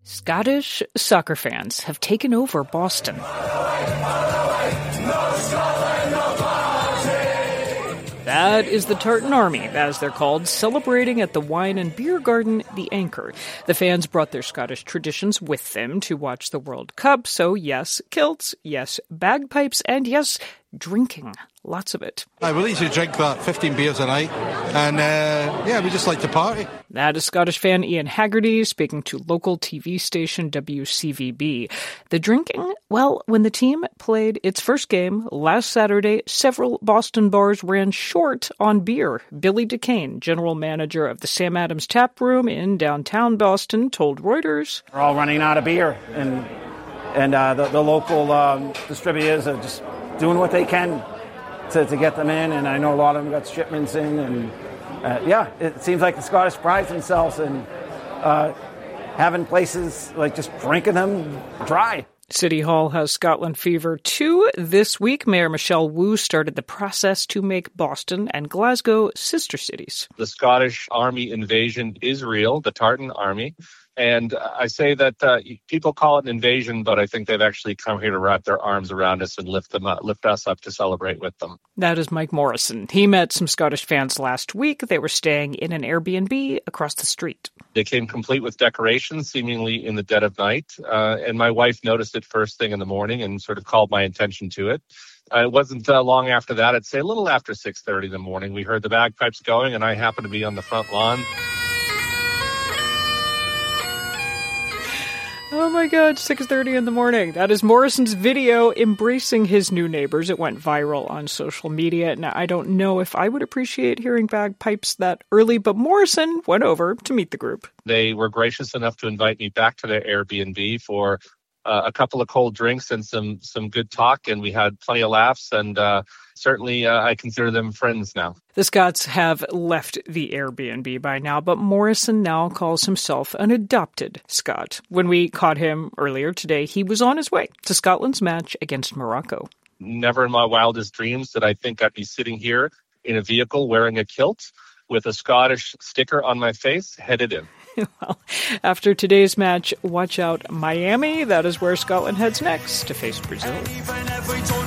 Scottish soccer fans have taken over Boston. That is the Tartan Army, as they're called, celebrating at the wine and beer garden, The Anchor. The fans brought their Scottish traditions with them to watch the World Cup, so yes, kilts, yes, bagpipes, and yes, drinking. Lots of it. We usually drink 15 beers a night, and we just like to party. That is Scottish fan Ian Haggerty speaking to local TV station WCVB. The drinking? Well, when the team played its first game last Saturday, several Boston bars ran short on beer. Billy DeCane, general manager of the Sam Adams Tap Room in downtown Boston, told Reuters, "We're all running out of beer, and the local distributors are just doing what they can to get them in, and I know a lot of them got shipments in, and it seems like the Scottish pride themselves in having places like just drinking them dry." City Hall has Scotland Fever 2 this week. Mayor Michelle Wu started the process to make Boston and Glasgow sister cities. The Scottish army invasion is real, the Tartan Army. And I say that people call it an invasion, but I think they've actually come here to wrap their arms around us and lift us up to celebrate with them. That is Mike Morrison. He met some Scottish fans last week. They were staying in an Airbnb across the street. They came complete with decorations, seemingly in the dead of night. And my wife noticed it first thing in the morning and sort of called my attention to it. It wasn't long after that, I'd say a little after 6:30 in the morning, we heard the bagpipes going, and I happened to be on the front lawn. Oh my God, 6:30 in the morning. That is Morrison's video embracing his new neighbors. It went viral on social media. Now, I don't know if I would appreciate hearing bagpipes that early, but Morrison went over to meet the group. They were gracious enough to invite me back to their Airbnb for a couple of cold drinks and some good talk, and we had plenty of laughs, and certainly I consider them friends now. The Scots have left the Airbnb by now, but Morrison now calls himself an adopted Scot. When we caught him earlier today, he was on his way to Scotland's match against Morocco. Never in my wildest dreams did I think I'd be sitting here in a vehicle wearing a kilt with a Scottish sticker on my face, headed in. Well, after today's match, watch out Miami. That is where Scotland heads next to face Brazil.